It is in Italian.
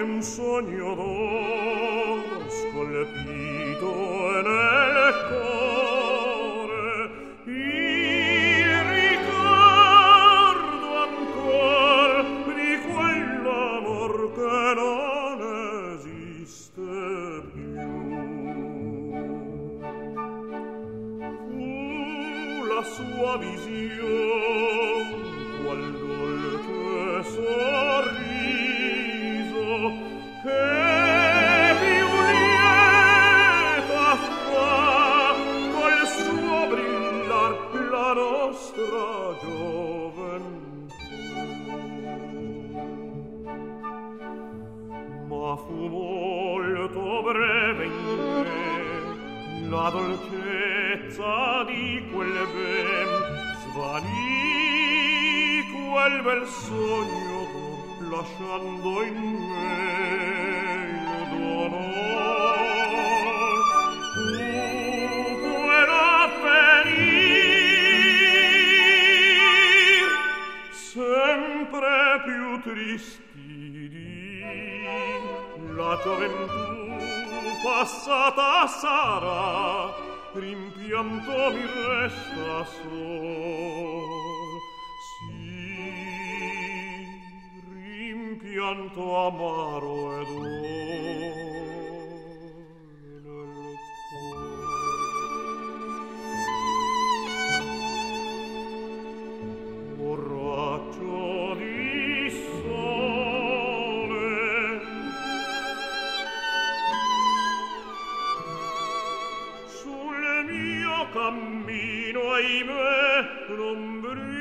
un sogno d'oro scolpito nel cuore, il ricordo ancor di quell'amor che non esiste più. Fu la sua visione qual dolce sorriso che più lieta fa col suo brillar la nostra gioventù. Ma fu molto breve in me la dolcezza di quel ben, svanì quel bel sogno lasciando in me il dolor. Può avvenir sempre più tristi di la gioventù passata sarà, rimpianto mi resta sol. Rimpianto amaro e nel cuore. Un raggio di sole sul mio cammino, ahimè, non brilla